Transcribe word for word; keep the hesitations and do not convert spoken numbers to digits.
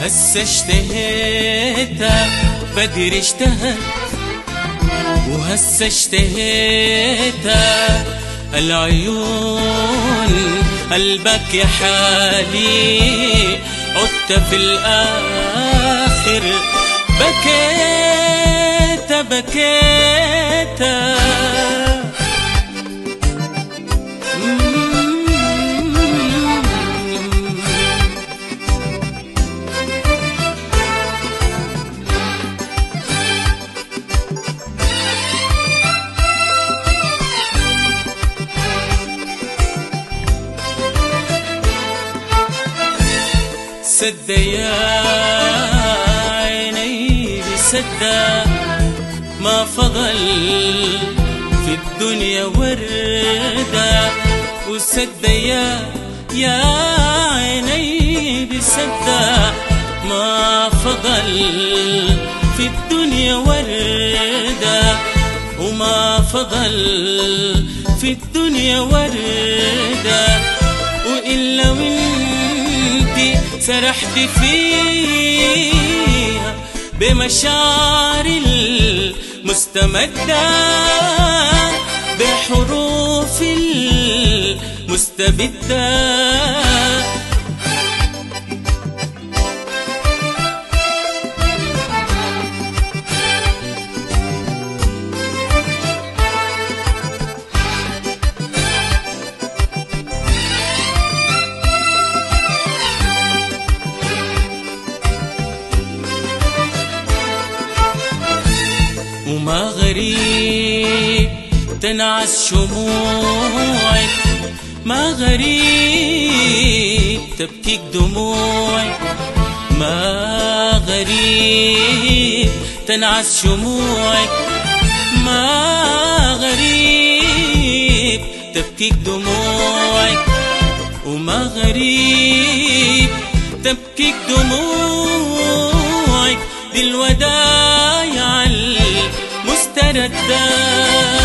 وهسه اشتهيتك بدري اشتهت، وهسه اشتهيتك العيون قلبك يا حالي، عدت في الآخر بكيت بكيت. سد يا عيني بسدة، ما فضل في الدنيا وردة. وسد يا يا عيني بسدة، ما فضل في الدنيا وردة، وما فضل في الدنيا وردة. وإلا وانتي سرحت فيها بمشاعر المستمدة، بحروف المستبدة. وما غريب تنعس شموعك، ما غريب تبكيك دموعك، ما غريب تنعس شموعك، ما غريب تبكيك دموعك، وما غريب تبكيك دموعك. دي الودايع المستردة